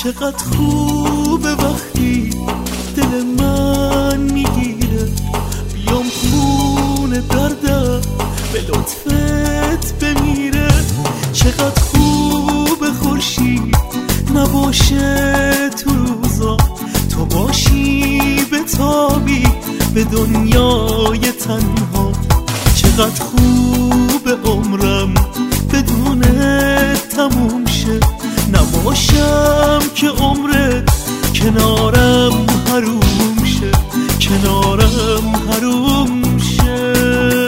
چقدر خوبه وقتی دل من میگیره بیام خونه دردم به لطفت بمیره. چقدر خوبه خورشید نباشه تو روزا، تو باشی بتابی به دنیای تنها. چقدر خوبه عمرم بدون تموم شه، نباشم که عمرت کنارم حروم شه، کنارم حروم شه.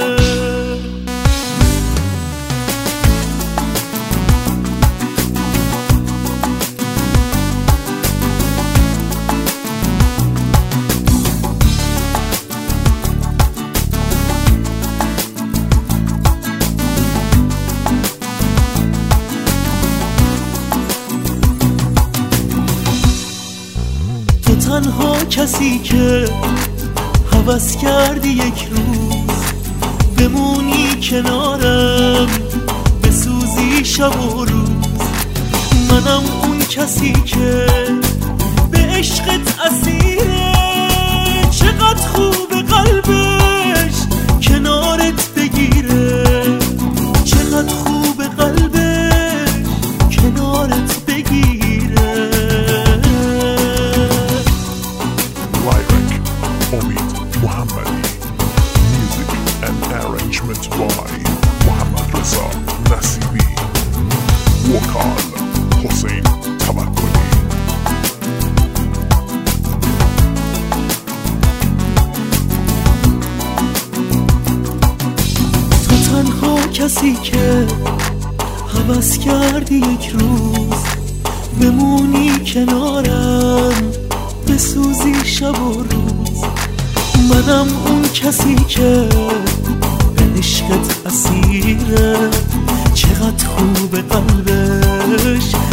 تنها کسی که هوس کردی یک روز بمونی کنارم بسوزی شب و روز. منم اون کسی که به عشقت اسیره، چقدر خوب قلبش کنارت بگیره، چقدر خوب قلبش کنارت بگیره. by Muhammad Reza Nasibi, Wakal Hossein Tawakkoli. تو تنها کسی که هوس کردی یک روز بمونی کنارم بسوزی شب و روز. منم اون کسی که عشقت اسیره، چقدر خوب قلبش